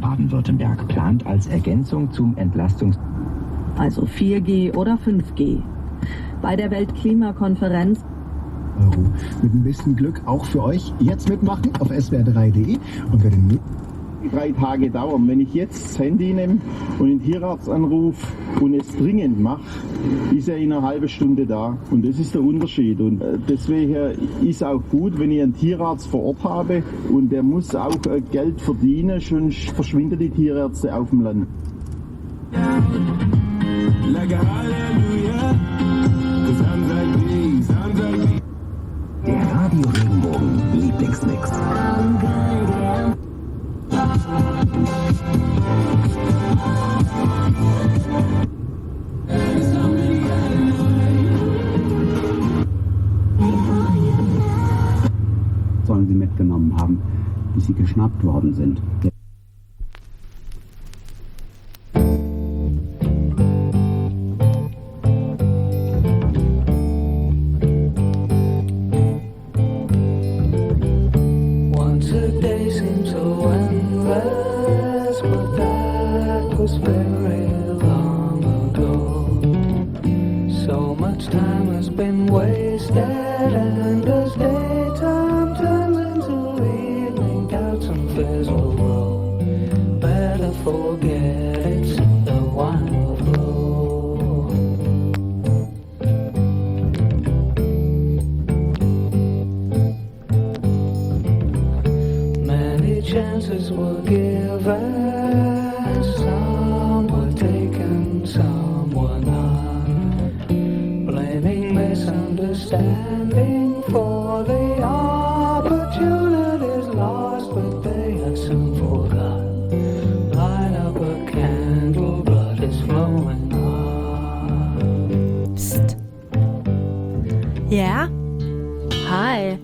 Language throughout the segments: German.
Baden-Württemberg plant als Ergänzung zum Also 4G oder 5G. Bei der Weltklimakonferenz Euro. Mit ein bisschen Glück auch für euch. Jetzt mitmachen auf swr3.de und wer den 3 Tage dauern. Wenn ich jetzt das Handy nehme und den Tierarzt anrufe und es dringend mache, ist er in einer halben Stunde da. Und das ist der Unterschied. Und deswegen ist auch gut, wenn ich einen Tierarzt vor Ort habe und der muss auch Geld verdienen, sonst verschwinden die Tierärzte auf dem Land. Der Radio Regenbogen Lieblingsmix. Sollen sie mitgenommen haben, bis sie geschnappt worden sind. Chances were given, some were taken, some were not. Blaming misunderstanding for the opportunities lost, but they are soon forgot. Light up a candle, blood is flowing on. Psst. Ja? Hi.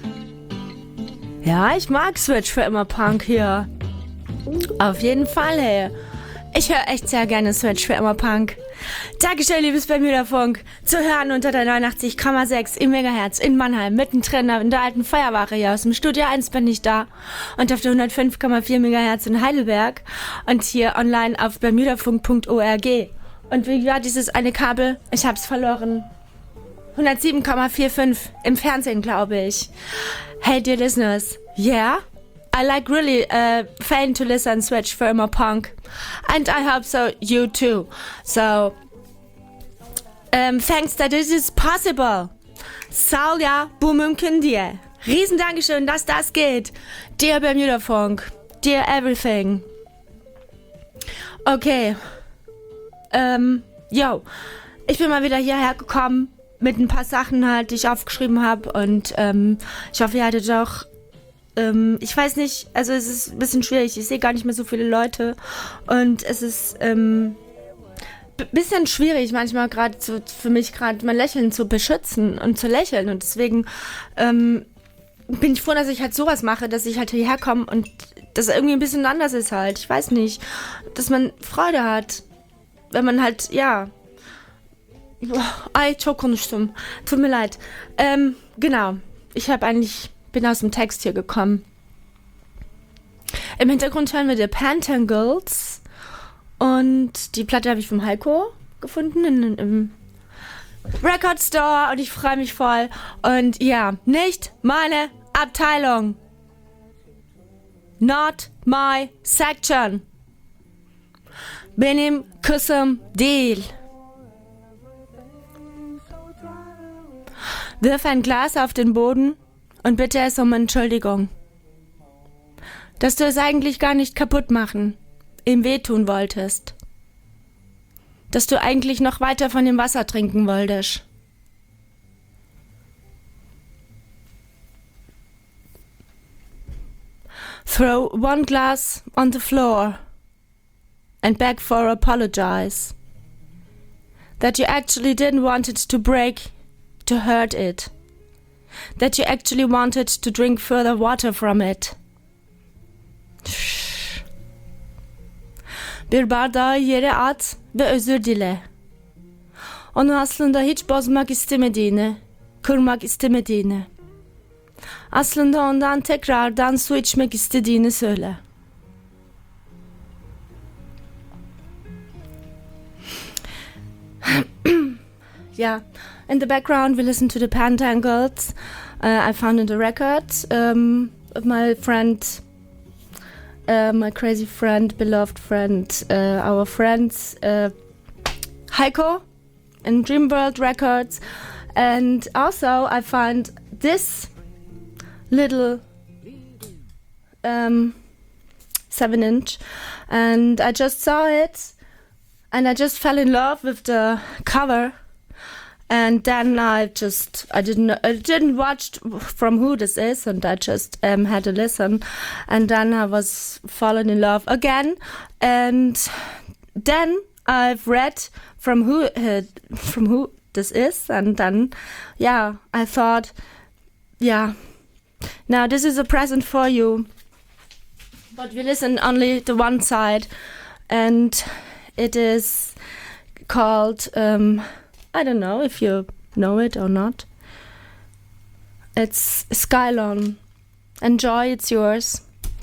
Ja, ich mag Switch für immer Punk hier. Auf jeden Fall, hey. Ich höre echt sehr gerne Switch für immer Punk. Dankeschön, liebes Bermuda-Funk. Zu hören unter der 89,6 im Megahertz in Mannheim, mittendrin in der alten Feuerwache hier aus dem Studio 1 bin ich da. Und auf der 105,4 Megahertz in Heidelberg. Und hier online auf bermudafunk.org. Und wie war dieses eine Kabel? Ich hab's verloren. 107,45 im Fernsehen, glaube ich. Hey, dear listeners, yeah? I like really fan to listen Switch for immer Punk. And I hope so you too. So, thanks that this is possible. Salja Bumumkin dir. Riesen Dankeschön, dass das geht. Dear Bermuda Funk. Dear everything. Okay. Yo. Ich bin mal wieder hierher gekommen mit ein paar Sachen halt, die ich aufgeschrieben habe. Und ich hoffe, ihr hattet auch... ich weiß nicht, also es ist ein bisschen schwierig. Ich sehe gar nicht mehr so viele Leute. Und es ist bisschen schwierig manchmal gerade für mich gerade mein Lächeln zu beschützen und zu lächeln. Und deswegen bin ich froh, dass ich halt sowas mache, dass ich halt hierher komme und das irgendwie ein bisschen anders ist halt. Ich weiß nicht, dass man Freude hat, wenn man halt, ja... Ay, çok konuştum. Tut mir leid. Genau. Bin aus dem Text hier gekommen. Im Hintergrund hören wir die Pentangles. Und die Platte habe ich vom Heiko gefunden im Record Store. Und ich freue mich voll. Und ja, nicht meine Abteilung. Not my section. Benim kısım değil. Wirf ein Glas auf den Boden und bitte es um Entschuldigung. Dass du es eigentlich gar nicht kaputt machen, ihm wehtun wolltest. Dass du eigentlich noch weiter von dem Wasser trinken wolltest. Throw one glass on the floor and beg for apologize. That you actually didn't want it to break, to hurt it. That you actually wanted to drink further water from it. Bir bardağı yere at ve özür dile. Onu aslında hiç bozmak istemediğini, kırmak istemediğini. Aslında ondan tekrardan su içmek istediğini söyle. yeah. In the background, we listen to the Pentangles. I found in the record of my friend, my crazy friend, beloved friend, our friends, Heiko in Dreamworld Records. And also I found this little 7-inch, and I just saw it and I just fell in love with the cover. And then I didn't watch from who this is, and I just had a listen, and then I was falling in love again. And then I've read from who this is, and then I thought, now this is a present for you. But we listen only the one side, and it is called. I don't know if you know it or not. It's Skylon. Enjoy, it's yours.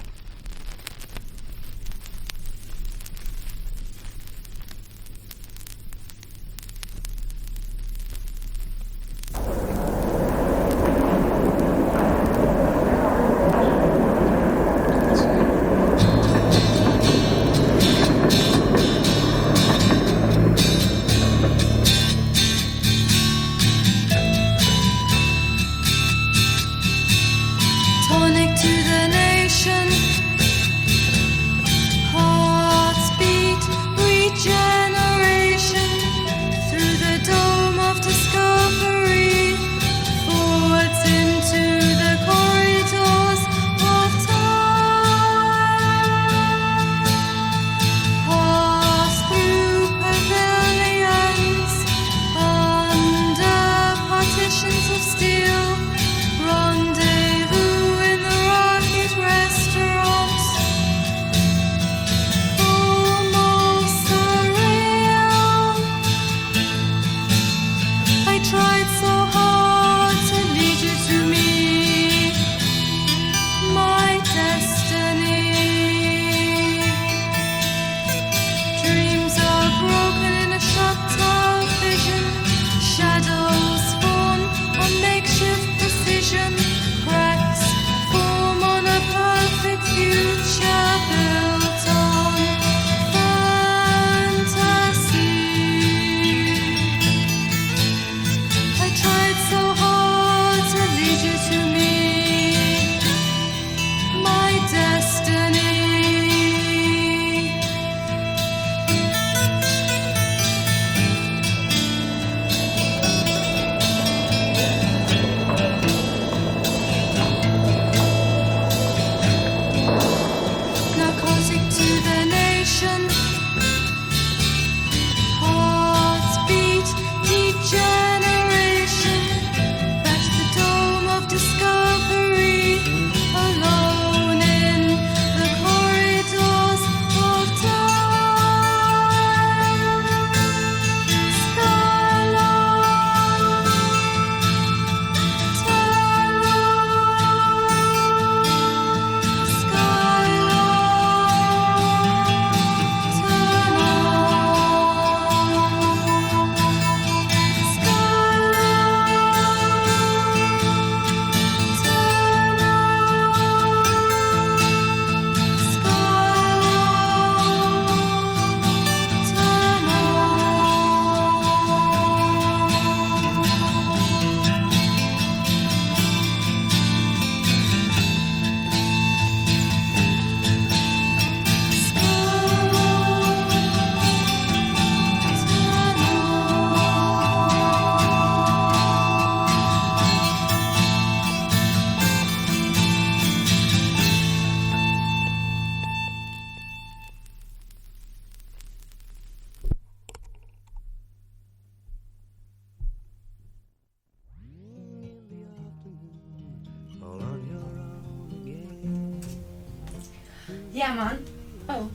Ja, Mann. Oh.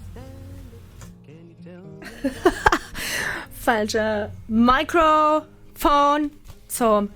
Falscher Mikrofon. So.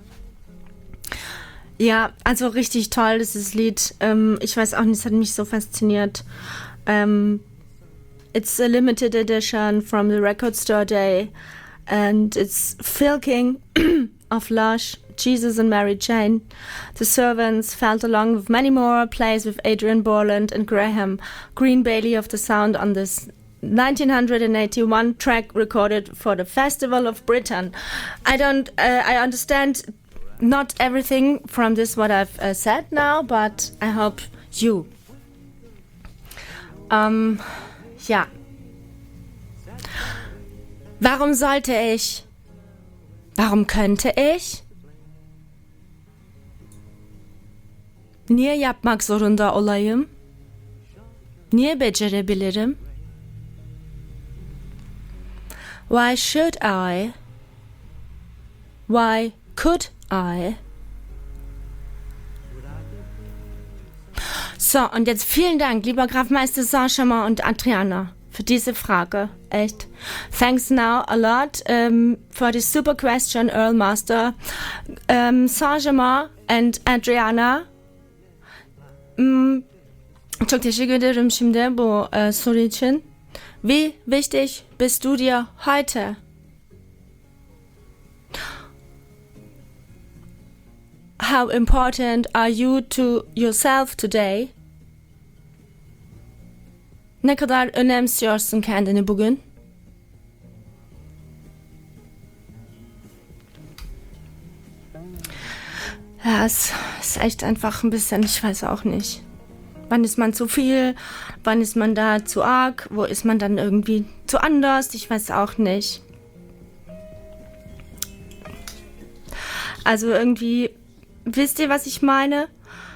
Ja, also richtig toll, dieses Lied. Ich weiß auch nicht, es hat mich so fasziniert. It's a limited edition from the Record Store Day. and it's Phil King of Lush, Jesus and Mary Jane. The Servants felt along with many more, plays with Adrian Borland and Graham Green Bailey of the Sound on this 1981 track recorded for the Festival of Britain. I understand not everything from this what I've said now, but I hope you. Ja. Warum sollte ich? Warum könnte ich? Niye yapmak zorunda olayım? Niye becerebilirim? Why should I? Why could I? So, und jetzt vielen Dank, lieber Grafmeister Saint-Chamond und Adriana, für diese Frage. Echt. Thanks now a lot for this super question, Earl Master. Saint-Chamond and Adriana. Çok teşekkür ederim şimdi bu soru için. Wie wichtig bist du dir heute? How important are you to yourself today? Ne kadar önemsiyorsun kendini bugün? Ja, es ist echt einfach ein bisschen, ich weiß auch nicht. Wann ist man zu viel? Wann ist man da zu arg? Wo ist man dann irgendwie zu anders? Ich weiß auch nicht. Also irgendwie, wisst ihr, was ich meine?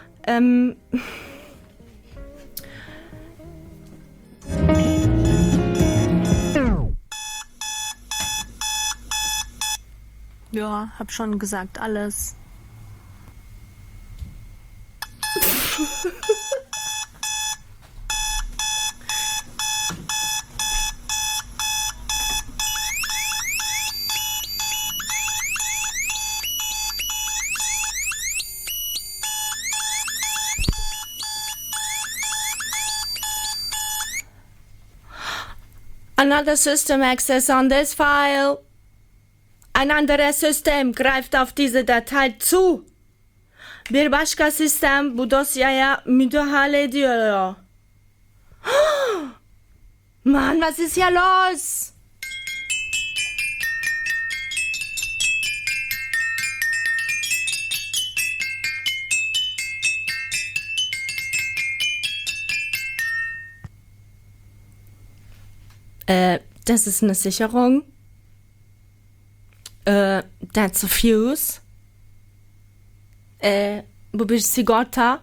Ja, hab schon gesagt, alles. Another system access on this file. Ein anderes System greift auf diese Datei zu. Bir başka sistem bu dosyaya müdahale ediyor. Mann, was ist hier los? Das ist eine Sicherung. That's a fuse. Bu bir sigorta.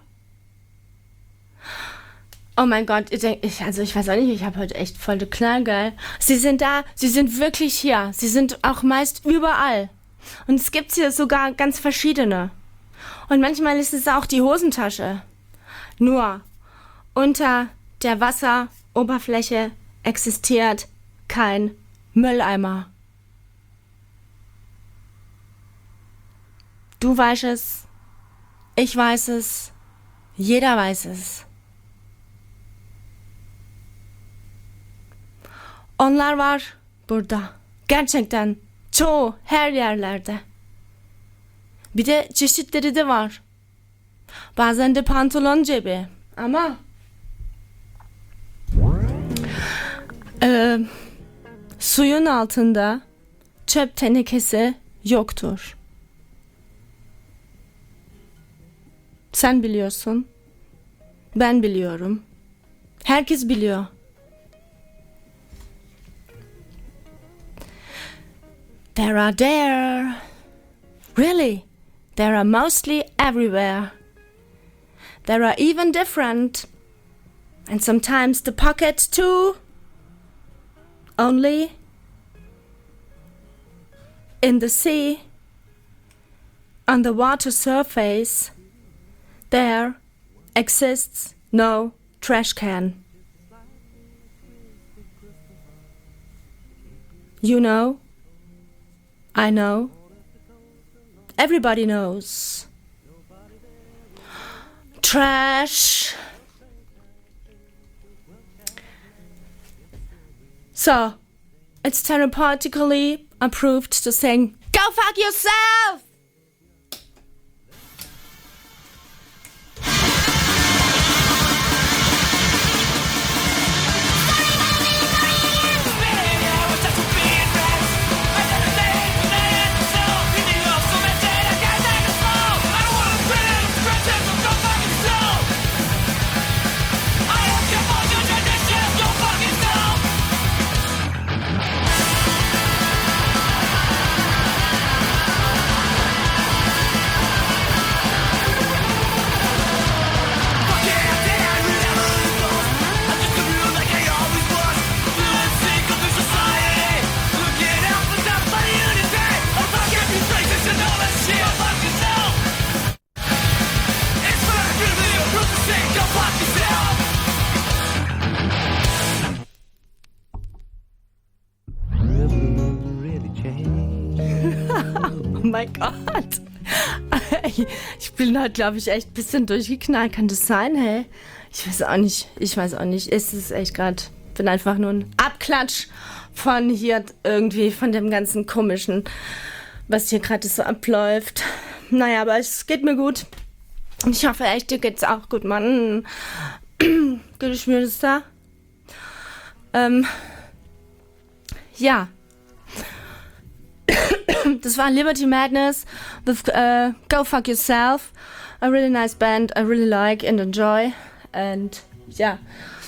Oh mein Gott, ich weiß auch nicht, ich habe heute echt voll den Knall, geil. Sie sind da, sie sind wirklich hier. Sie sind auch meist überall. Und es gibt hier sogar ganz verschiedene. Und manchmal ist es auch die Hosentasche. Nur unter der Wasseroberfläche existiert kein Mülleimer. Du weißt es, ich weiß es, jeder weiß es. Onlar var burada. Gerçekten çoğu her yerlerde. Bir de çeşitleri de var. Bazen de pantolon cebi. Ama suyun altında çöp tenekesi yoktur. Sen biliyorsun. Ben biliyorum. Herkes biliyor. There. Really, there are mostly everywhere. There are even different. And sometimes the pocket too. Only in the sea, on the water surface, there exists no trash can. You know, I know, everybody knows. Trash. So, it's therapeutically approved to sing Go Fuck Yourself! Oh mein Gott. Ich bin halt, glaube ich, echt ein bisschen durchgeknallt. Kann das sein, hey? Ich weiß auch nicht. Es ist echt gerade, bin einfach nur ein Abklatsch von hier irgendwie, von dem ganzen komischen, was hier gerade so abläuft. Naja, aber es geht mir gut. Und ich hoffe echt, dir geht's auch gut, Mann. Geht mir das da? Ja. Das war Liberty Madness with Go Fuck Yourself. A really nice band I really like and enjoy. And yeah.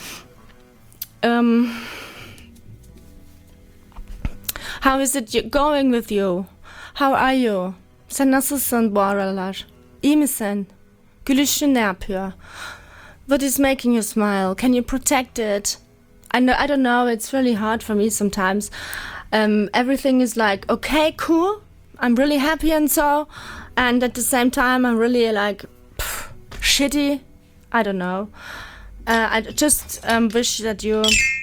How is it going with you? How are you? Sen nasılsın bu aralar? İyi misin? Gülüşün ne yapıyor? What is making you smile? Can you protect it? I don't know, it's really hard for me sometimes. Everything is like, okay, cool, I'm really happy and so, and at the same time I'm really like, shitty, I don't know. I just wish that you,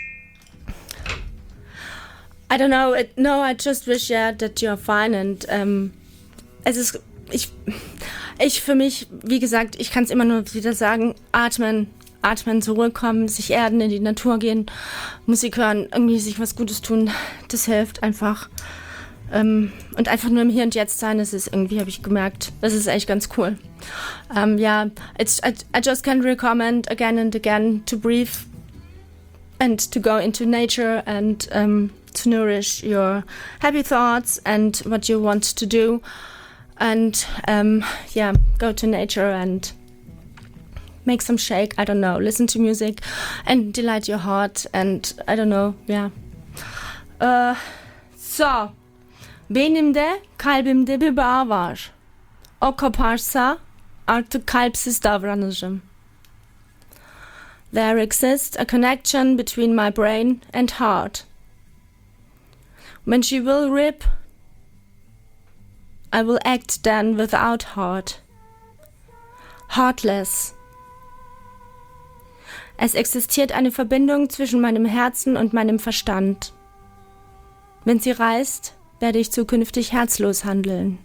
I don't know, I just wish that you're fine and es ist, ich für mich, wie gesagt, ich kann es immer nur wieder sagen, atmen, zurückkommen, sich erden, in die Natur gehen, Musik hören, irgendwie sich was Gutes tun, das hilft einfach. Und einfach nur im Hier und Jetzt sein, das ist irgendwie, habe ich gemerkt, das ist echt ganz cool. I just can recommend again and again to breathe and to go into nature and to nourish your happy thoughts and what you want to do. And go to nature and make some shake, I don't know, listen to music and delight your heart and I don't know, So, benimde, kalbimde bir bağ var. O koparsa artık kalpsiz davranırım. There exists a connection between my brain and heart. When she will rip, I will act then without heart. Heartless. Es existiert eine Verbindung zwischen meinem Herzen und meinem Verstand. Wenn sie reißt, werde ich zukünftig herzlos handeln.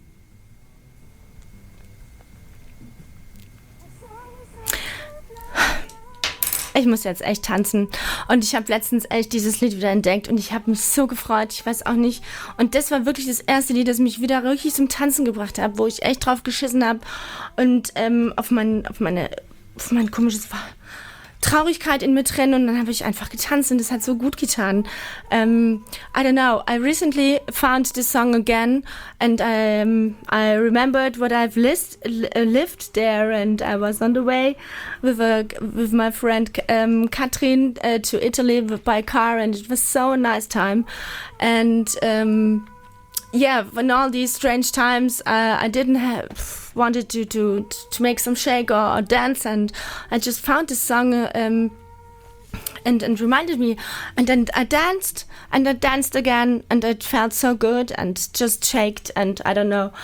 Ich muss jetzt echt tanzen. Und ich habe letztens echt dieses Lied wieder entdeckt und ich habe mich so gefreut. Ich weiß auch nicht. Und das war wirklich das erste Lied, das mich wieder richtig zum Tanzen gebracht hat, wo ich echt drauf geschissen habe und auf mein komisches Traurigkeit in mir drin und dann habe ich einfach getanzt und das hat so gut getan. I don't know, I recently found this song again and I remembered what I've lived there and I was on the way with my friend Katrin to Italy by car and it was so a nice time and in all these strange times, I didn't wanted to make some shake or dance, and I just found this song and reminded me, and then I danced again, and it felt so good, and just shaked, and I don't know,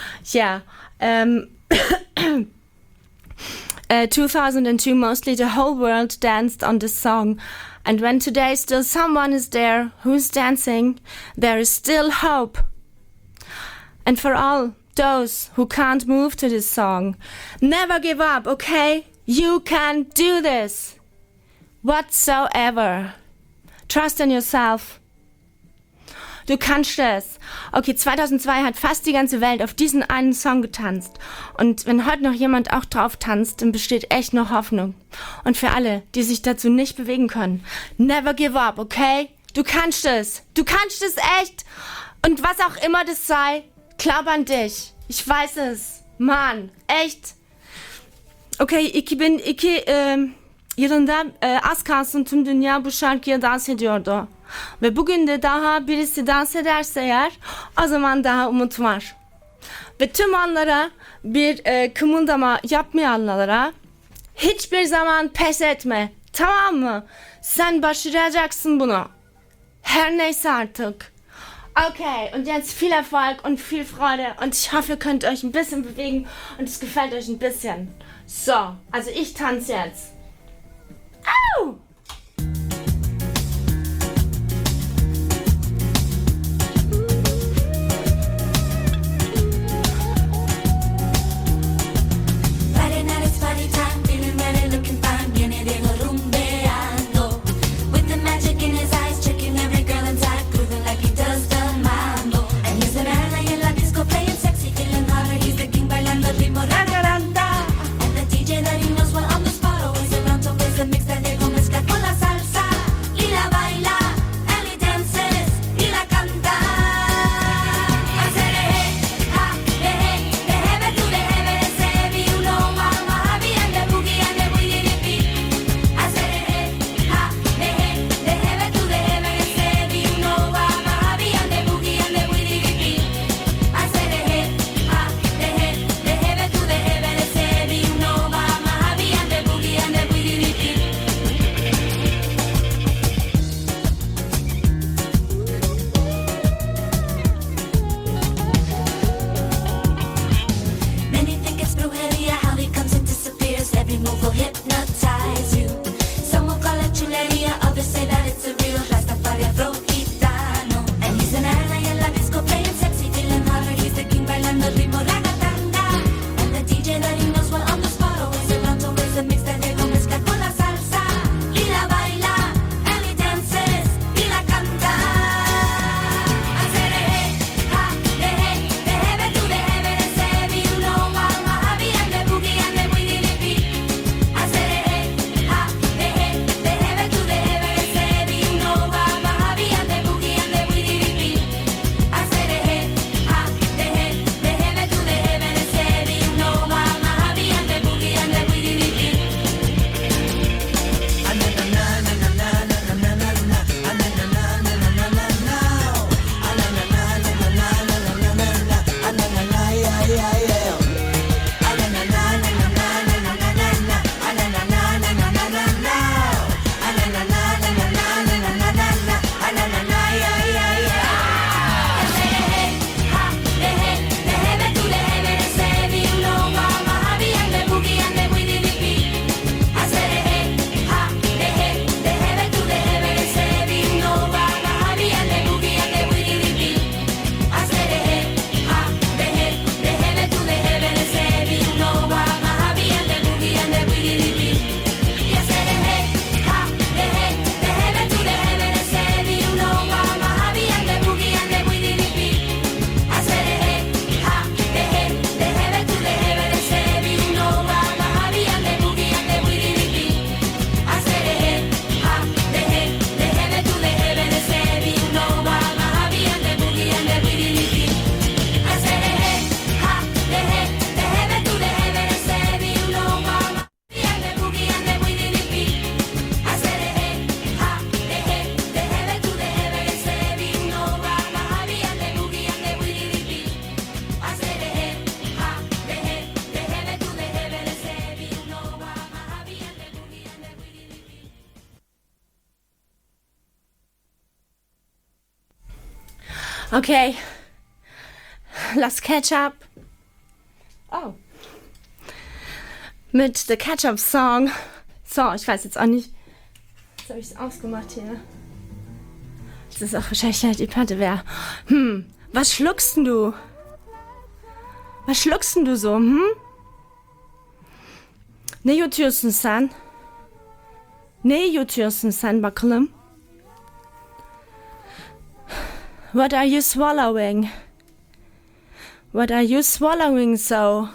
2002 mostly the whole world danced on this song, and when today still someone is there who's dancing, there is still hope. And for all those who can't move to this song, never give up, okay? You can do this. Whatsoever. Trust in yourself. Du kannst es. Okay, 2002 hat fast die ganze Welt auf diesen einen Song getanzt. Und wenn heute noch jemand auch drauf tanzt, dann besteht echt noch Hoffnung. Und für alle, die sich dazu nicht bewegen können, never give up, okay? Du kannst es. Du kannst es echt. Und was auch immer das sei, glaub an dich. Ich weiß es. Mann, echt. Okay, 2000'da az kalsın tüm dünya bu şarkıya dans ediyordu. Ve bugün de daha birisi dans ederse eğer, o zaman daha umut var. Ve tüm anlara bir kımıldama yapmayanlara hiçbir zaman pes etme. Tamam mı? Sen başaracaksın bunu. Her neyse artık. Okay, und jetzt viel Erfolg und viel Freude und ich hoffe, ihr könnt euch ein bisschen bewegen und es gefällt euch ein bisschen. So, also ich tanze jetzt. Au! Friday night it's party time, feeling ready, looking fine, viene Diego rumbeando. With the magic in his eyes, checking every girl inside, grooving like he does the mambo. And he's an ally in la disco, playing sexy, feeling hotter, he's the king bailando el ritmo, ra-ra-ra-da. And the DJ that he knows well on the spot, always around to play the mix that Diego mezcla con la salsa. Y la baila, and he dances, y la canta. Hacer hey, ha, hey, déjeme tú, déjeme de ser, you know mama, happy and the boogie and the boogie beat. Hacer hey, ha, hey, déjeme tú, déjeme de ser, you know mama, happy and the boogie and the boogie beat. Hacer hey, ha, hey, déjeme tú, déjeme de ser, you know mama, happy and the boogie and the boogie beat. Many think it's brujeria, how he comes and disappears. Every move will hypnotize you. Some will call it chuleria, others say that it's a real Rastafari Afro gitano. And he's an ally in la disco, playing sexy, feeling hotter. He's the king bailando el ritmo, ragatanga. And the DJ that he knows well on the spot, always around to raise the mix that Diego mezcla con la salsa. Y la baila, and he dances, y la canta. Hacer hey, ha, hey, déjeme tú, déjeme de ser, you know mama, happy and the boogie and the boogie beat. Hacer hey, ha, hey, déjeme tú, déjeme de ser, you know mama, happy and the boogie and the boogie beat. Hacer hey, ha, hey, déjeme tú, déjeme de ser, you know mama, happy and the boogie and the boogie beat. Déjeme tú, déjeme de ser, you know mama, happy and the boogie and the boogie beat. Hacer hey, ha, hey, déjeme tú, déjeme de ser, you know mama, happy and the boogie and the boogie beat. Hacer hey, ha, hey, déjeme tú, déjeme de ser, you know mama, happy and the boogie and the boogie beat. Y hacer hey, ha, hey, déjeme tú, déjeme de ser, you know mama, happy and the boogie and the boogie beat. Hacer hey, ha, hey, déjeme tú, déjeme de ser, you know mama, happy and the boogie and the boogie beat. Hacer hey, ha, hey, déjeme tú, déjeme de ser, you know mama, happy and the boogie and the boogie beat. Hacer hey, ha, hey, déjeme tú, déjeme de ser, you know mama, happy and the boogie and the boogie beat. Hacer hey, ha, hey, déjeme tú, déjeme de ser, you know mama, happy and the boogie and the boogie beat. Hacer hey, ha, hey, déjeme tú, déjeme de ser, you know mama, happy and the boogie and the boogie beat. Okay, lass Ketchup. Oh. Mit The Ketchup Song. So, ich weiß jetzt auch nicht. Jetzt habe ich es ausgemacht hier. Das ist auch wahrscheinlich halt die Platte wäre. Was schluckst denn du? Was schluckst denn du so, Ne yutuyorsun sen? Ne yutuyorsun sen bakalım? What are you swallowing? What are you swallowing so?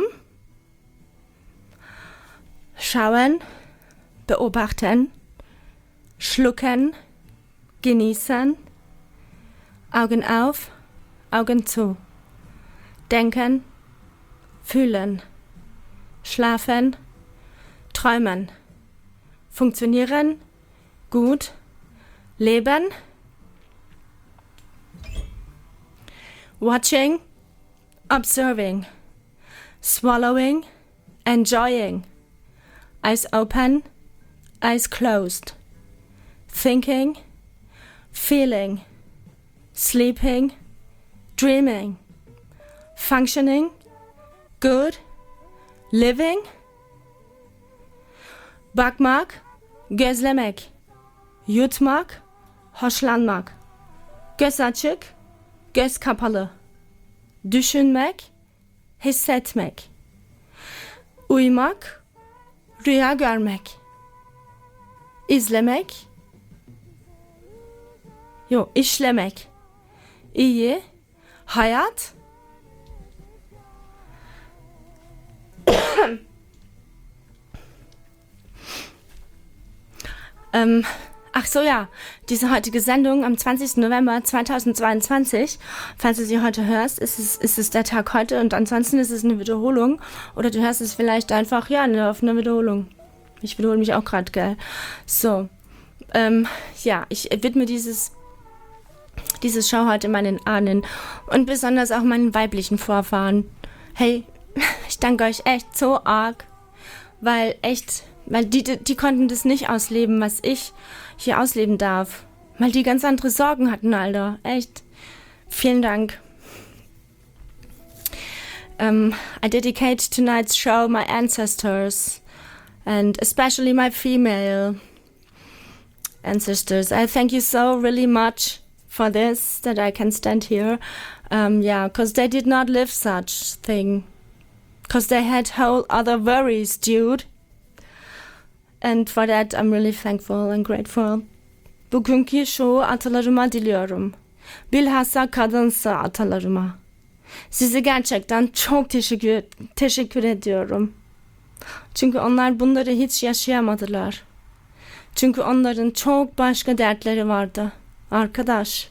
Schauen, beobachten, schlucken, genießen, Augen auf, Augen zu, denken, fühlen, schlafen, träumen, funktionieren, gut, leben, watching, observing, swallowing, enjoying, eyes open, eyes closed, thinking, feeling, sleeping, dreaming, functioning, good, living, bakmak, gözlemek, yutmak, hoşlanmak, göz açık, göz kapalı, düşünmek, hissetmek, uyumak, rüya görmek, izlemek, işlemek, iyi, hayat, ach so, ja, diese heutige Sendung am 20. November 2022, falls du sie heute hörst, ist es der Tag heute und ansonsten ist es eine Wiederholung oder du hörst es vielleicht einfach, auf einer Wiederholung. Ich wiederhole mich auch gerade, gell? So, ich widme diese Show heute meinen Ahnen und besonders auch meinen weiblichen Vorfahren. Hey, ich danke euch echt so arg, weil die konnten das nicht ausleben, was ich hier ausleben darf. Weil die ganz andere Sorgen hatten, Alter. Echt. Vielen Dank. I dedicate tonight's show my ancestors and especially my female ancestors. I thank you so really much for this, that I can stand here. Because they did not live such thing. Because they had whole other worries, dude. And for that I'm really thankful and grateful. Bugünkü şovu atalarıma diliyorum. Bilhassa kadınsa atalarıma. Size gerçekten çok teşekkür ediyorum. Çünkü onlar bunları hiç yaşayamadılar. Çünkü onların çok başka dertleri vardı. Arkadaş.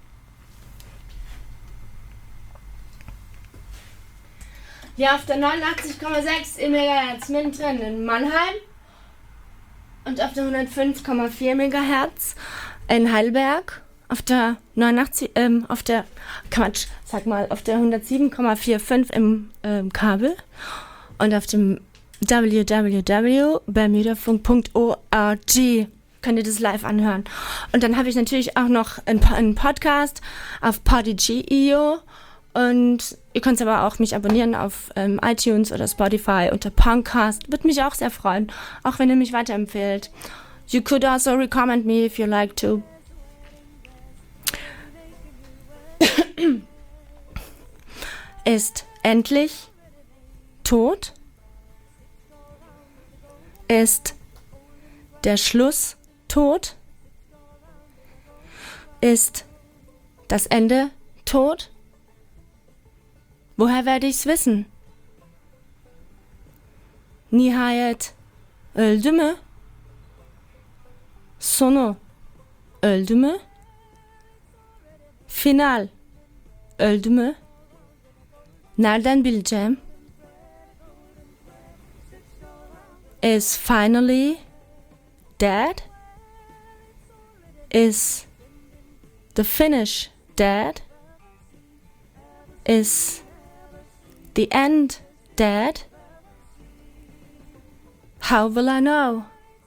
Ja, auf der 89,6 MHz mittendrin in Mannheim und auf der 105,4 MHz in Heidelberg, auf der 107,45 im Kabel und auf dem www.bermudafunk.org könnt ihr das live anhören. Und dann habe ich natürlich auch noch einen Podcast auf Podigy.io und ihr könnt aber auch mich abonnieren auf iTunes oder Spotify unter Punkcast. Würde mich auch sehr freuen, auch wenn ihr mich weiterempfehlt. You could also recommend me if you like to. Ist endlich tot? Ist der Schluss tot? Ist das Ende tot? Woher werde ich's wissen? Nihayet öldü mü? Sonu öldü mü? Final öldü mü? Nereden bileceğim? Is finally dead? Is the finish dead? Is the end dead? How will I know?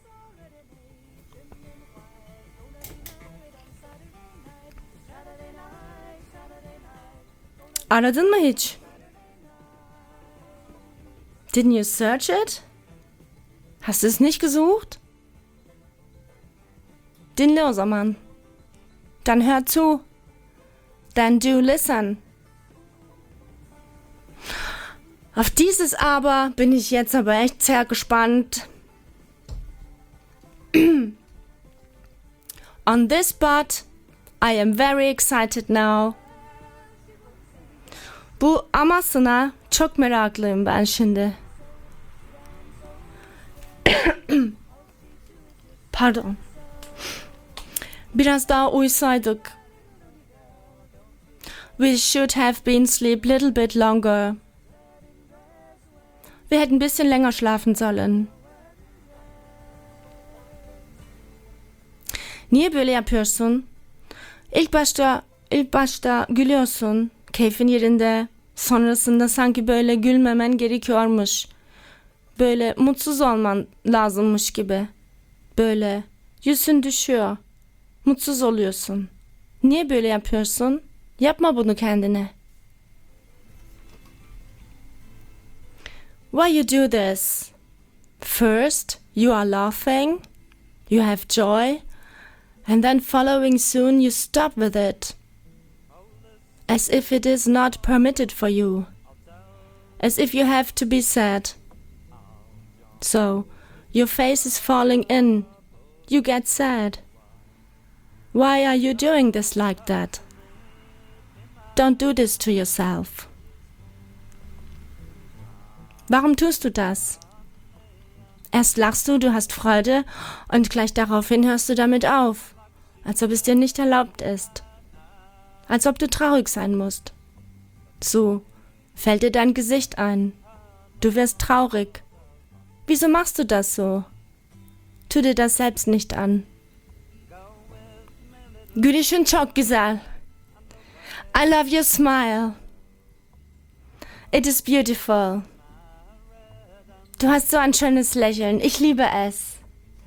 Aradın mı hiç? Didn't you search it? Hast du es nicht gesucht? Dinle o zaman. Dann hör zu. Then do listen. Auf dieses Aber bin ich jetzt aber echt sehr gespannt. On this but I am very excited now. Bu amasına çok meraklıyım ben şimdi. Pardon. Biraz daha uyusaydık. We should have been asleep a little bit longer. Wir hätten ein bisschen länger schlafen sollen. Niye böyle yapıyorsun? İlk başta gülüyorsun. Keyfin yerinde. Sonrasında sanki böyle gülmemen gerekiyormuş. Böyle mutsuz olman lazımmış gibi. Böyle yüzün düşüyor. Mutsuz oluyorsun. Niye böyle yapıyorsun? Yapma bunu kendine. Why you do this? First, you are laughing, you have joy, and then following soon you stop with it. As if it is not permitted for you. As if you have to be sad. So, your face is falling in. You get sad. Why are you doing this like that? Don't do this to yourself. Warum tust du das? Erst lachst du hast Freude und gleich daraufhin hörst du damit auf, als ob es dir nicht erlaubt ist. Als ob du traurig sein musst. So, fällt dir dein Gesicht ein. Du wirst traurig. Wieso machst du das so? Tu dir das selbst nicht an. Gülüşün çok güzel. I love your smile. It is beautiful. Du hast so ein schönes Lächeln. Ich liebe es.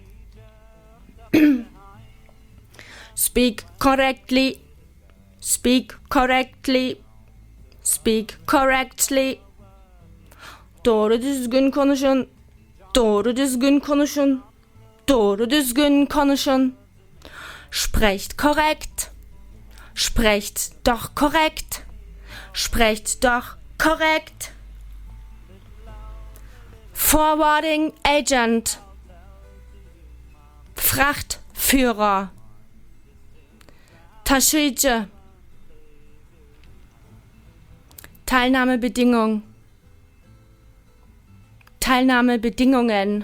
Speak correctly. Speak correctly. Speak correctly. Doğru düzgün konuşun. Doğru düzgün konuşun. Doğru düzgün konuşun. Sprecht korrekt. Sprecht doch korrekt. Sprecht doch korrekt. Forwarding Agent. Frachtführer. Taşıyıcı. Teilnahmebedingung. Teilnahmebedingungen.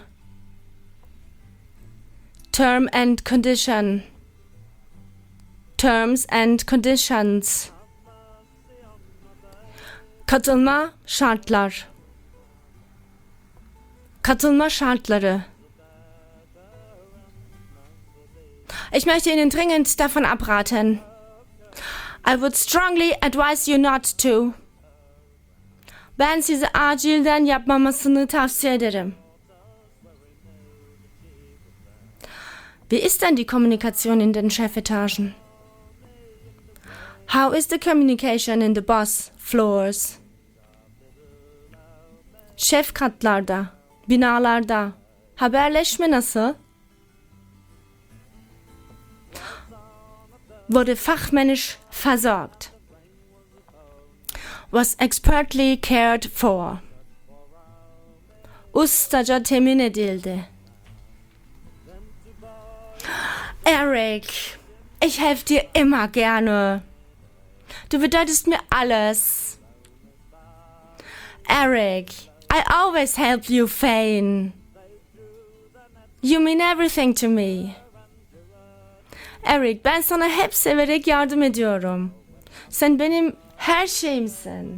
Term and condition. Terms and conditions. Katılma şartlar. Katılma şartları. Ich möchte Ihnen dringend davon abraten. I would strongly advise you not to. Ben size acilden yapmamasını tavsiye ederim. Wie ist denn die Kommunikation in den Chefetagen? How is the communication in the boss floors? Şef katlarda, binalarda. Haberleşme nasıl? Wurde fachmännisch versorgt. Was expertly cared for. Ustaca temin edildi. Eric, ich helfe dir immer gerne. Du bedeutest mir alles. Eric, I always help you, Fane. You mean everything to me. Eric, ben sana hep severek yardım ediyorum. Sen benim her şeyimsin.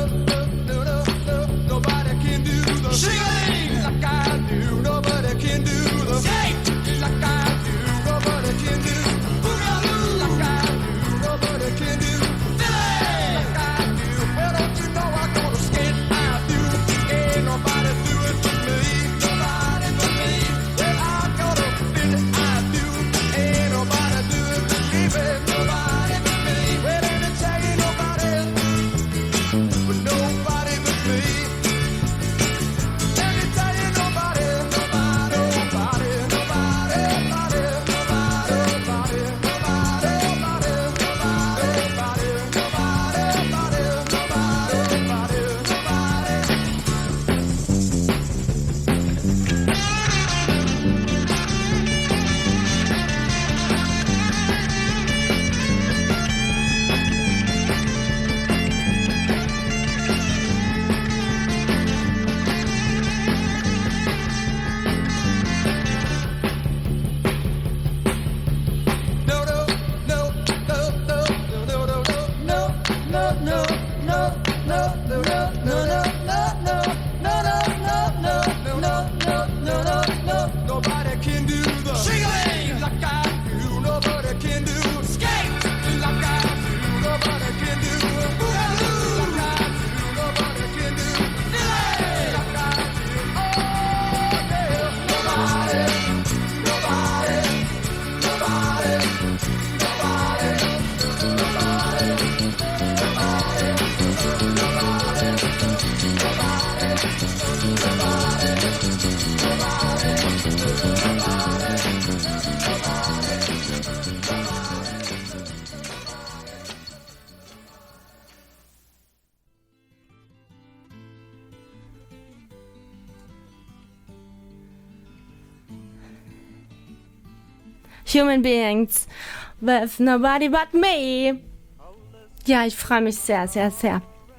Nobody can do Human Beings with Nobody But Me. Ja, ich freue mich sehr, sehr, sehr.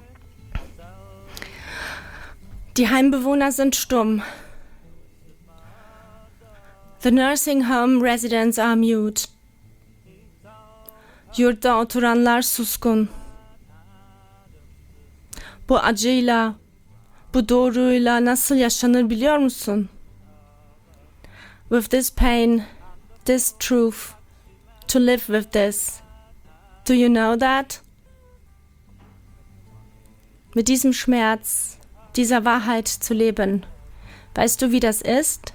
Die Heimbewohner sind stumm. The nursing home residents are mute. Yurtta oturanlar suskun. Bu acıyla, bu doğruyla nasıl yaşanır biliyor musun? With this pain, this truth, to live with this. Do you know that? Mit diesem Schmerz, dieser Wahrheit zu leben. Weißt du, wie das ist?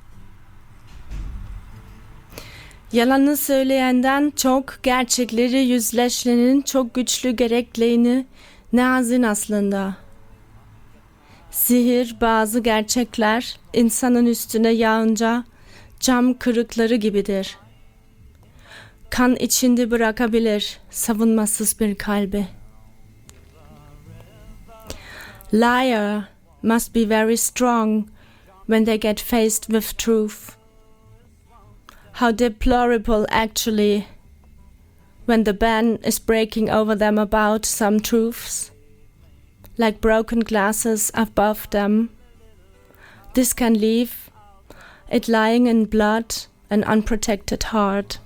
Yalanı söyleyenden çok gerçekleri yüzleşmenin çok güçlü gerekliğini nazin aslında. Sihir bazı gerçekler insanın üstüne yağınca cam kırıkları gibidir. Kan içinde bırakabilir savunmasız bir kalbi. Liar must be very strong when they get faced with truth. How deplorable actually when the ban is breaking over them about some truths, like broken glasses above them. This can leave it lying in blood, an unprotected heart.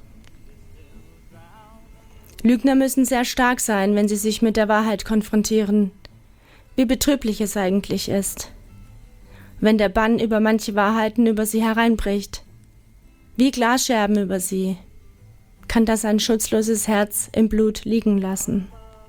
Lügner müssen sehr stark sein, wenn sie sich mit der Wahrheit konfrontieren. Wie betrüblich es eigentlich ist, wenn der Bann über manche Wahrheiten über sie hereinbricht. Wie Glasscherben über sie kann das ein schutzloses Herz im Blut liegen lassen.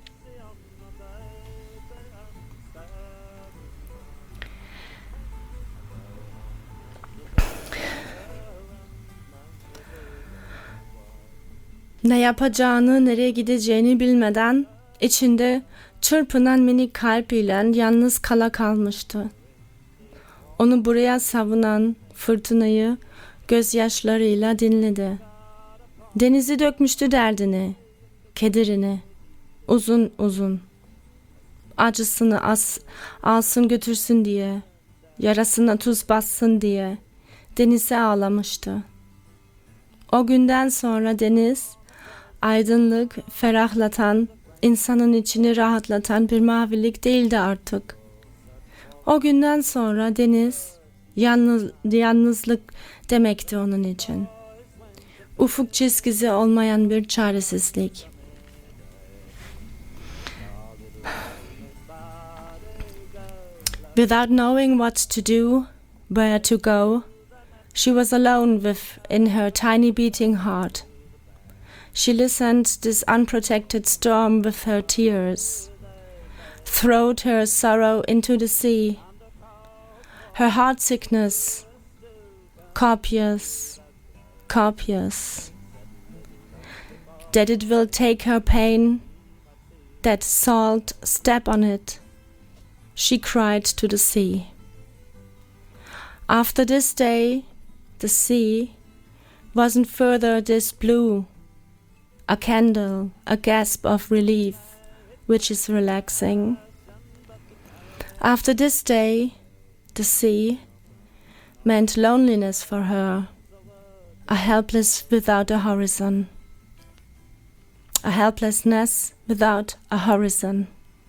Ne yapacağını, nereye gideceğini bilmeden içinde çırpınan minik kalbiyle yalnız kala kalmıştı. Onu buraya savunan fırtınayı gözyaşlarıyla dinledi. Denizi dökmüştü derdini, kederini, uzun uzun. Acısını alsın götürsün diye, yarasına tuz bassın diye denize ağlamıştı. O günden sonra deniz, aydınlık, ferahlatan, insanın içini rahatlatan bir mavilik değildi artık. O günden sonra deniz, yalnızlık demekti onun için. Ufuk çizgisi olmayan bir çaresizlik. Without knowing what to do, where to go, she was alone within her tiny beating heart. She listened this unprotected storm with her tears, throwed her sorrow into the sea, her heart sickness, copious, that it will take her pain, that salt step on it, she cried to the sea. After this day, the sea wasn't further this blue, a candle, a gasp of relief, which is relaxing. After this day, the sea meant loneliness for her, a helpless without a horizon. A helplessness without a horizon.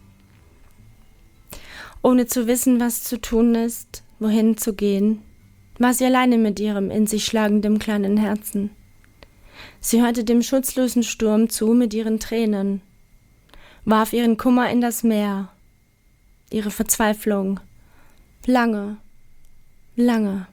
Ohne zu wissen, was zu tun ist, wohin zu gehen, war sie alleine mit ihrem in sich schlagenden kleinen Herzen. Sie hörte dem schutzlosen Sturm zu mit ihren Tränen, warf ihren Kummer in das Meer, ihre Verzweiflung, lange, lange.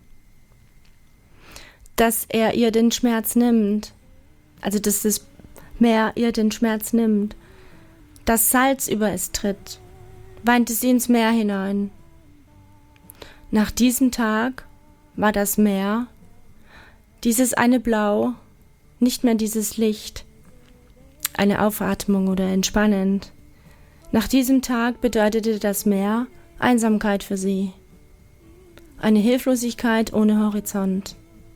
Dass er ihr den Schmerz nimmt, also dass das Meer ihr den Schmerz nimmt, dass Salz über es tritt, weinte sie ins Meer hinein. Nach diesem Tag war das Meer, dieses eine Blau, nicht mehr dieses Licht, eine Aufatmung oder entspannend. Nach diesem Tag bedeutete das Meer Einsamkeit für sie. Eine Hilflosigkeit ohne Horizont.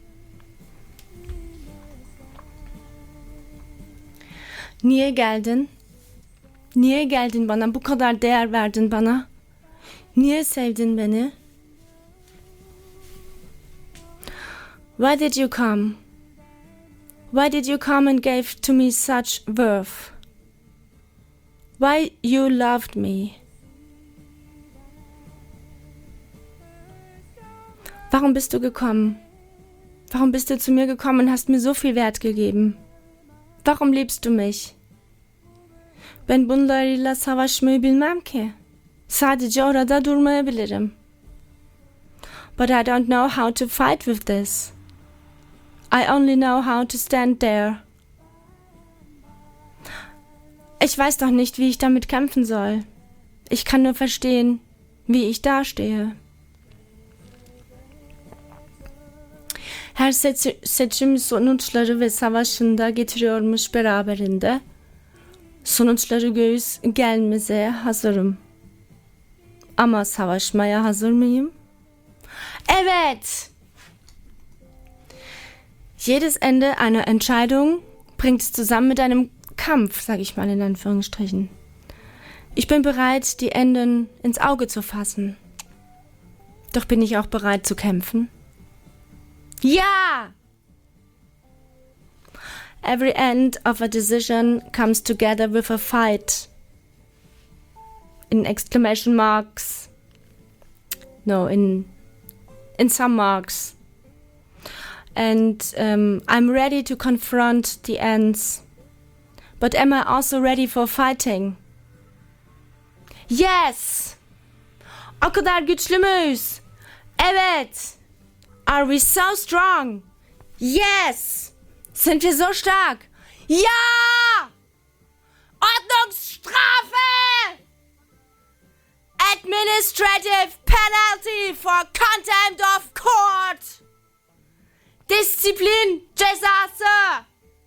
Niye geldin bana? Bu kadar değer verdin bana. Niye sevdin beni? Why did you come? Why did you come and gave to me such worth? Why you loved me? Warum bist du gekommen? Warum bist du zu mir gekommen und hast mir so viel Wert gegeben? Warum liebst du mich? Ben bunlarla savaşmayı bilmem ki. Sadece orada durmayabilirim. But I don't know how to fight with this. I only know how to stand there. Ich weiß doch nicht, wie ich damit kämpfen soll. Ich kann nur verstehen, wie ich dastehe. Her seçim sonuçları ve savaşında getiriyormuş beraberinde. Sonuçları göğüs gelmeze hazırım. Ama savaşmaya hazır mıyım? Evet! Jedes Ende einer Entscheidung bringt es zusammen mit einem Kampf, sage ich mal in Anführungsstrichen. Ich bin bereit, die Enden ins Auge zu fassen. Doch bin ich auch bereit zu kämpfen? Ja! Every end of a decision comes together with a fight. In exclamation marks. No, in some marks. And I'm ready to confront the ends. But am I also ready for fighting? Yes! O kadar güçlü müyüz? Evet! Are we so strong? Yes! Sind wir so stark? Ja! Ordnungsstrafe! Administrative penalty for contempt of court! Disziplin cezası!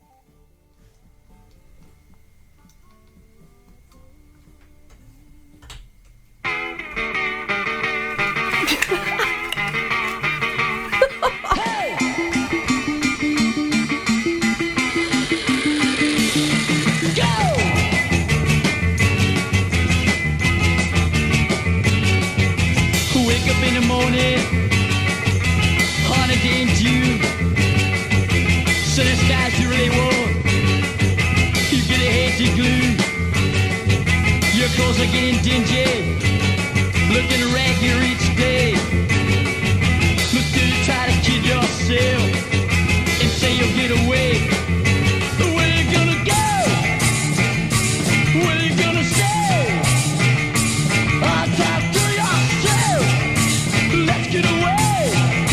In the morning, on a day in June, so the skies are really warm. You get a head to glue. Your clothes are getting dingy, looking ragged each day. But do you try to kid yourself and say you'll get away? Where you gonna go? Where you gonna stay? I'll talk to yourself. Let's get away.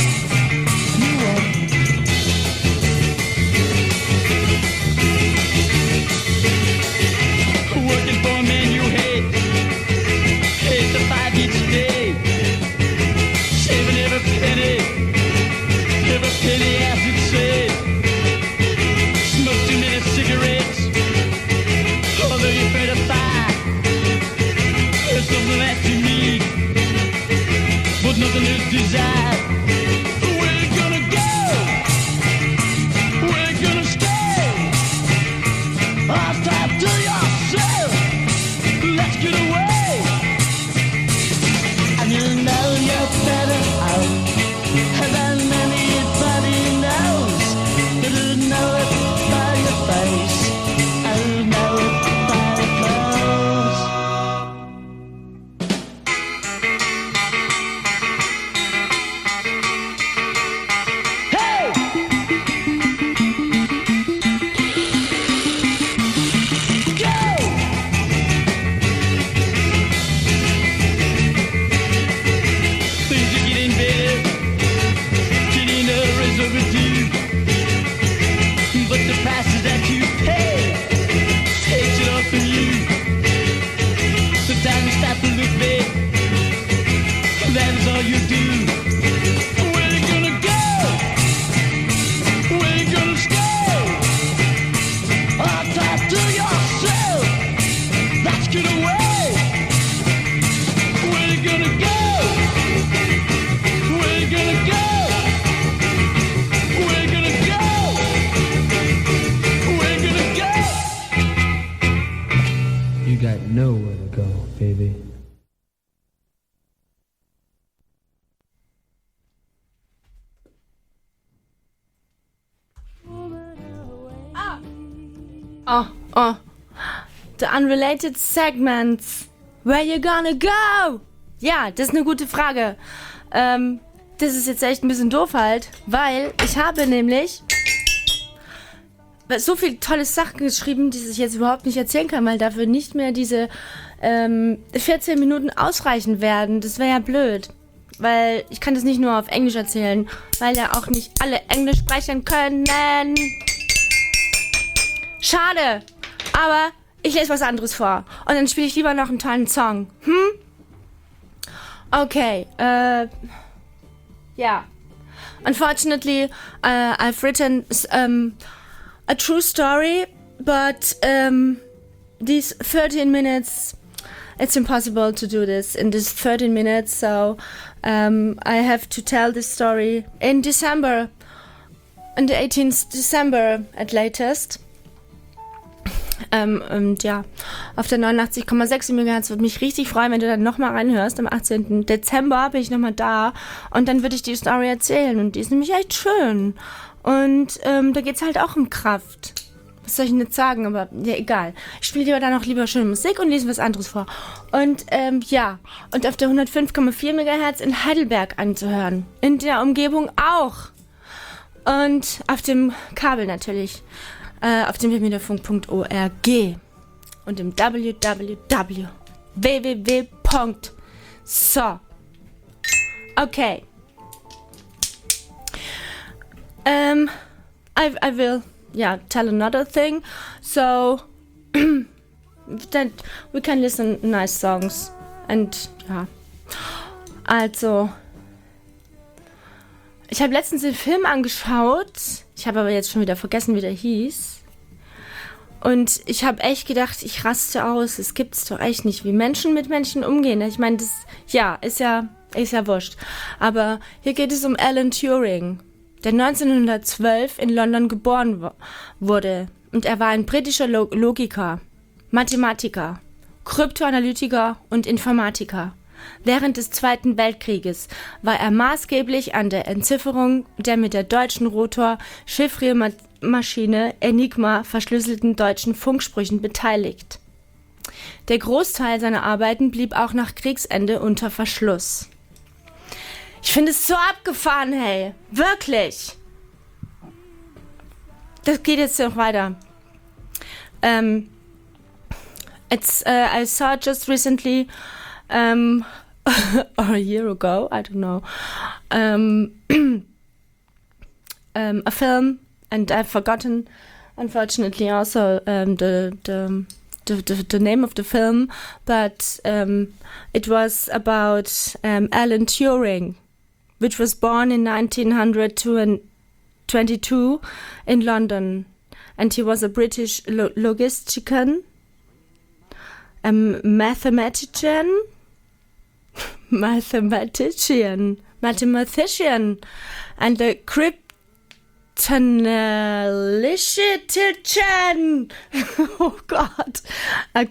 Working for a man you hate. Hate the fight each day. Saving every penny as it says. Smoke too many cigarettes. Although you're afraid of fire, there's something that you need, but nothing is desired. Where you gonna go? Where you gonna stay? I'll talk to yourself. Let's get away. And you know you're better out than anybody knows. You know it by your face. I know it by your clothes. Hey! Go! Things are getting better, getting a reserve, but the prices that you pay takes it up from you. Sometimes you stop to look back, that is all you do. Where you gonna go? Where you gonna stay? I'll talk to yourself. Let's get away. Where you gonna go? Oh. The unrelated segments. Where you gonna go? Ja, das ist eine gute Frage. Das ist jetzt echt ein bisschen doof halt, weil ich habe nämlich so viele tolle Sachen geschrieben, die ich jetzt überhaupt nicht erzählen kann, weil dafür nicht mehr diese 14 Minuten ausreichen werden. Das wäre ja blöd. Weil ich kann das nicht nur auf Englisch erzählen, weil ja auch nicht alle Englisch sprechen können. Schade. Aber ich lese was anderes vor. Und dann spiele ich lieber noch einen tollen Song. Okay. Yeah. Unfortunately, I've written a true story, but these 13 minutes, it's impossible to do this in these 13 minutes, so I have to tell this story in December, on the 18th December at latest. Und ja, auf der 89,6 MHz würde mich richtig freuen, wenn du dann nochmal reinhörst. Am 18. Dezember bin ich nochmal da und dann würde ich die Story erzählen und die ist nämlich echt schön. Und da geht's halt auch um Kraft. Was soll ich denn jetzt sagen? Aber ja, egal. Ich spiele lieber schöne Musik und lese was anderes vor. Und ja, und auf der 105,4 MHz in Heidelberg anzuhören. In der Umgebung auch. Und auf dem Kabel natürlich. Auf dem www.funk.org und im www. So. Okay. I will, tell another thing. So, that we can listen nice songs. And, ja. Also, ich habe letztens den Film angeschaut. Ich habe aber jetzt schon wieder vergessen, wie der hieß. Und ich habe echt gedacht, ich raste aus. Es gibt's doch echt nicht, wie Menschen mit Menschen umgehen. Ich meine, das, ist ja wurscht. Aber hier geht es um Alan Turing, der 1912 in London geboren wurde. Und er war ein britischer Logiker, Mathematiker, Kryptoanalytiker und Informatiker. Während des Zweiten Weltkrieges war er maßgeblich an der Entzifferung der mit der deutschen Rotor-Chiffriermaschine Enigma verschlüsselten deutschen Funksprüchen beteiligt. Der Großteil seiner Arbeiten blieb auch nach Kriegsende unter Verschluss. Ich finde es so abgefahren, hey. Wirklich. Das geht jetzt noch weiter. I saw just recently or a year ago, I don't know, a film, and I've forgotten, unfortunately, also the name of the film, but it was about Alan Turing, which was born in 1922 in London, and he was a British logistician, a mathematician, and a cryptanalytician. Oh God, a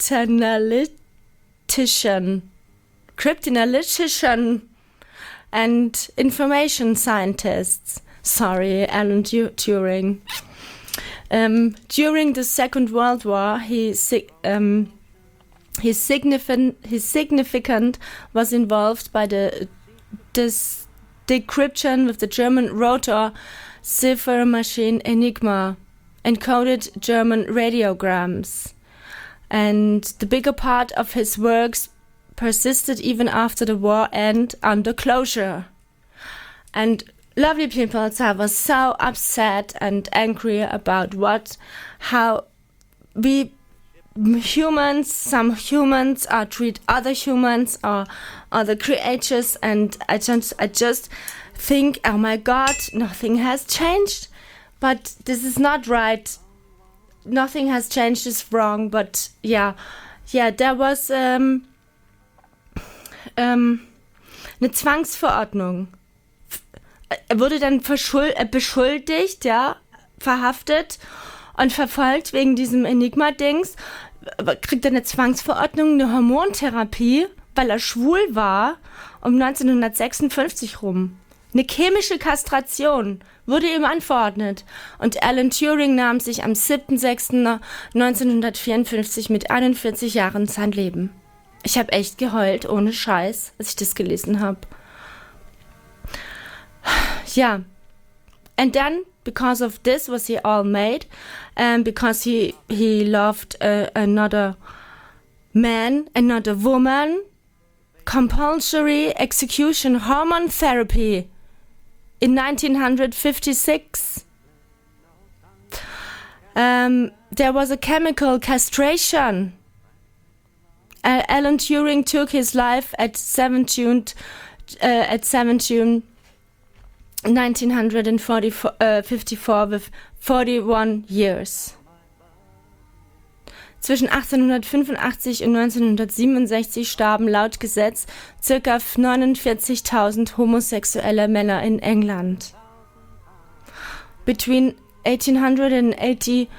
cryptanalytician, and information scientists. Sorry, Alan Turing. During the Second World War, his significant was involved by the decryption with the German rotor cipher machine Enigma, encoded German radiograms, and the bigger part of his works persisted even after the war end under closure. And lovely people, I was so upset and angry about how we humans, some humans treat other humans or other creatures, and I just think, oh my God, nothing has changed, but this is not right. Nothing has changed, is wrong, but yeah, there was eine Zwangsverordnung. Er wurde dann beschuldigt, verhaftet und verfolgt wegen diesem Enigma-Dings, kriegt er eine Zwangsverordnung, eine Hormontherapie, weil er schwul war, um 1956 rum. Eine chemische Kastration wurde ihm anverordnet und Alan Turing nahm sich am 7.6.1954 mit 41 Jahren sein Leben. Ich habe echt geheult, ohne Scheiß, als ich das gelesen habe. Ja. And then, because of this was he all made, and because he loved another man, another woman, compulsory execution hormone therapy in 1956. There was a chemical castration. Alan Turing took his life at 7 June 1954 with 41 years. Zwischen 1885 und 1967 starben laut Gesetz ca. 49.000 homosexuelle Männer in England. Between 1885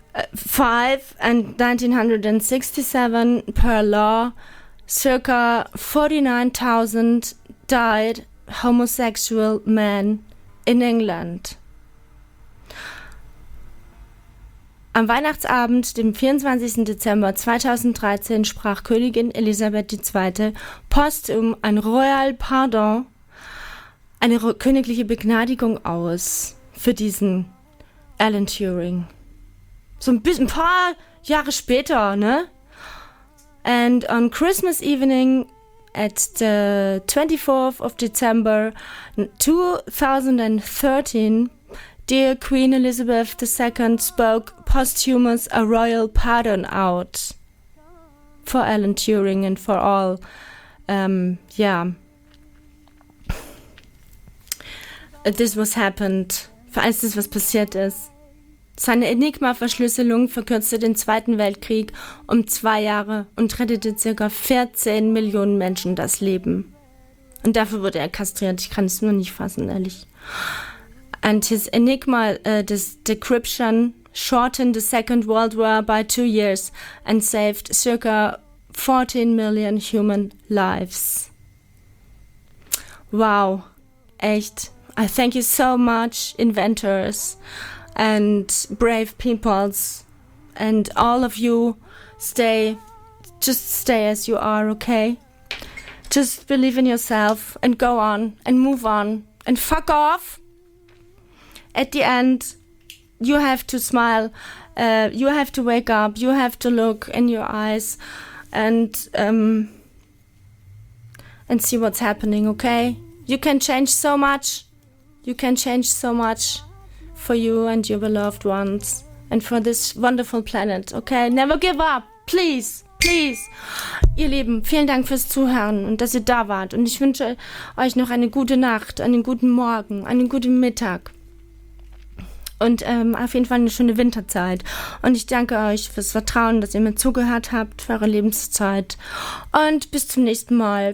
and 1967 per law, ca. 49,000 died homosexual men in England. Am Weihnachtsabend, dem 24. Dezember 2013, sprach Königin Elisabeth II. Posthum ein Royal Pardon, eine königliche Begnadigung aus für diesen Alan Turing. So ein paar Jahre später, ne? And on Christmas evening at the 24th of December 2013, dear Queen Elizabeth II spoke posthumous a royal pardon out for Alan Turing and for all, this was happened, für alles das, was passiert ist. Seine Enigma-Verschlüsselung verkürzte den Zweiten Weltkrieg um 2 Jahre und rettete ca. 14 Millionen Menschen das Leben. Und dafür wurde er kastriert. Ich kann es nur nicht fassen, ehrlich. And his Enigma decryption shortened the Second World War by 2 years and saved circa 14 million human lives. Wow, echt. I thank you so much, inventors and brave peoples, and all of you. Just stay as you are, okay? Just believe in yourself and go on and move on and fuck off. At the end, you have to smile, you have to wake up, you have to look in your eyes and see what's happening, okay? You can change so much. You can change so much for you and your beloved ones and for this wonderful planet, okay? Never give up, please, please. Ihr Lieben, vielen Dank fürs Zuhören und dass ihr da wart. Und ich wünsche euch noch eine gute Nacht, einen guten Morgen, einen guten Mittag. Und auf jeden Fall eine schöne Winterzeit. Und ich danke euch fürs Vertrauen, dass ihr mir zugehört habt, für eure Lebenszeit. Und bis zum nächsten Mal.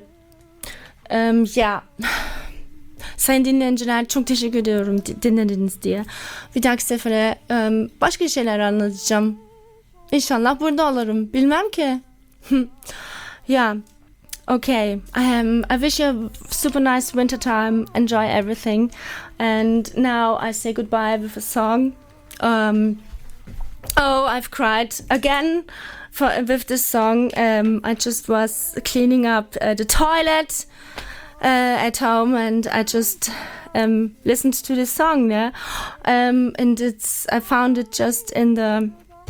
Sayın dinleyiciler, çok teşekkür ediyorum dinlediğiniz diye. Bir dahaki sefere başka şeyler anlatacağım. İnşallah burada olurum. Bilmem ki. Yeah. Okay. I wish you a super nice winter time. Enjoy everything. And now I say goodbye with a song. I've cried again with this song. I just was cleaning up the toilet at home, and I just listened to this song, yeah. And I found it just in the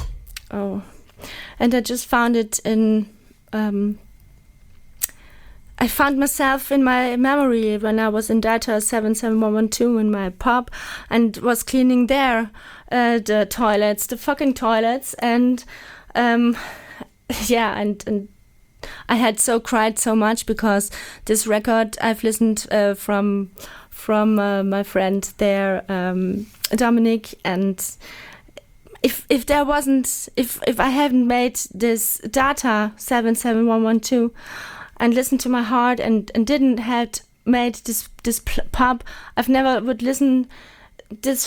I found myself in my memory when I was in data 77112 in my pub and was cleaning there the toilets, the fucking toilets, and and I had cried so much because this record I've listened from my friend there, Dominic, and if I hadn't made this data 77112 and listened to my heart and didn't had made this pub, I've never would listen this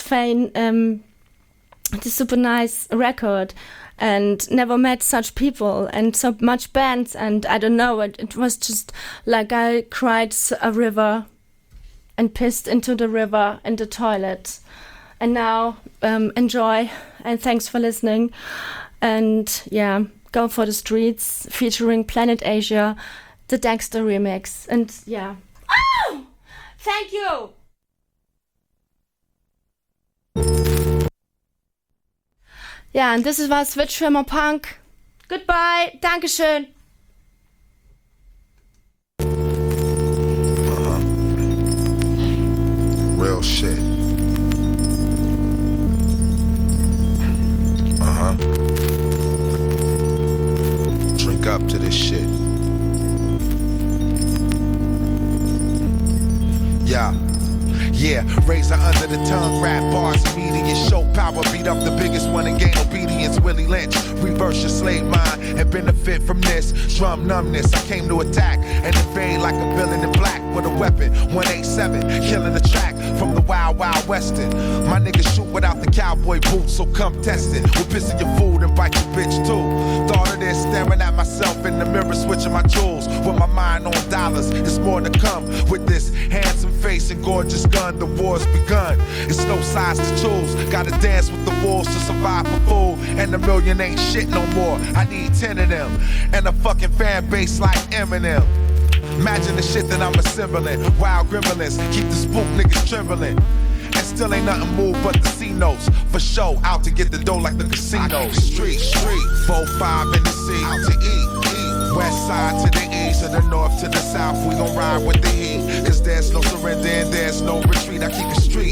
this super nice record and never met such people and so much bands, and I don't know, it was just like I cried a river and pissed into the river in the toilet. And now enjoy and thanks for listening. And yeah, Go for the Streets featuring Planet Asia, the Dexter remix. And yeah. Oh! Thank you! Ja, und das war Switch für Punk. Goodbye, Dankeschön. Real shit. Drink up to this shit. Yeah, razor under the tongue, rap bars, immediate show power, beat up the biggest one and gain obedience. Willie Lynch, reverse your slave mind and benefit from this. Drum numbness, I came to attack and invade like a villain in black with a weapon. 187, killing the track from the wild, wild western. My niggas shoot without the cowboy boots, so come test it. We'll piss in your food and bite your bitch too. Thought of this, staring at myself in the mirror, switching my jewels with my mind on dollars. It's more to come with this handsome face and gorgeous gun. The war's begun. It's no size to choose. Gotta dance with the wolves to survive for food. And a million ain't shit no more. I need 10 of them. And a fucking fan base like Eminem. Imagine the shit that I'm assembling. Wild gremlins, keep the spook niggas trembling. And still ain't nothing moved but the C notes. For show, out to get the dough like the casino. Street, 4-5 in the sea. Out to eat. West side to the east, to the north to the south. We gon' ride with the heat. Cause there's no surrender and there's no retreat. I keep it street.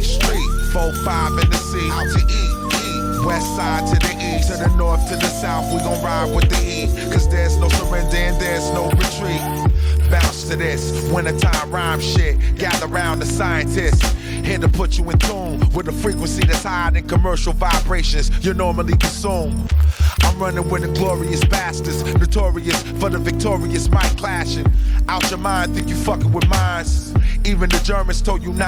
4-5 in the sea. Out to eat. West side to the east, to the north to the south. We gon' ride with the heat. Cause there's no surrender and there's no retreat. Bounce to this, wintertime rhyme shit. Gather round the scientists. Here to put you in tune with a frequency that's higher than commercial vibrations you normally consume. I'm running with the glorious bastards, notorious for the victorious mic clashing. Out your mind, think you fucking with mines. Even the Germans told you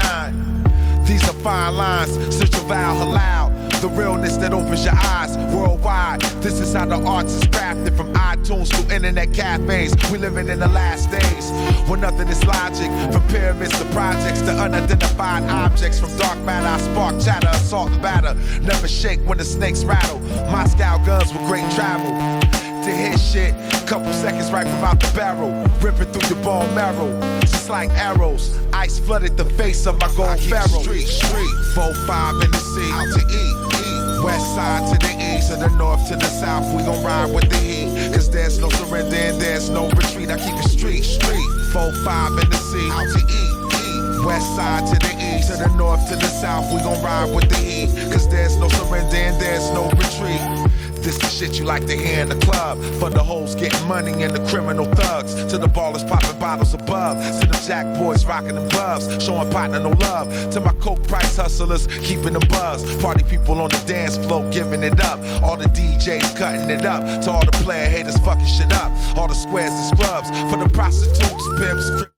9-9. These are fine lines, such a vow halal. The realness that opens your eyes worldwide. This is how the arts is crafted, from iTunes to internet cafes. We living in the last days when nothing is logic. From pyramids to projects to unidentified objects. From dark matter I spark chatter, assault and batter. Never shake when the snakes rattle. Moscow guns with great travel. To hit shit, couple seconds right from out the barrel. Ripping through your bone marrow, just like arrows. Ice flooded the face of my gold pharaoh. Street, 4-5 in the sea. Out to eat. West side to the east, to the north to the south. We gon' ride with the heat. Cause there's no surrender and there's no retreat. I keep it street. 4-5 in the sea. Out to eat. West side to the east, to the north to the south. We gon' ride with the heat. Cause there's no surrender and there's no retreat. This the shit you like to hear in the club. For the hoes getting money and the criminal thugs. To the ballers popping bottles above. To the jack boys rocking the gloves. Showing partner no love. To my coke price hustlers keeping the buzz. Party people on the dance floor giving it up. All the DJs cutting it up. To all the player haters fucking shit up. All the squares and scrubs. For the prostitutes, pimps,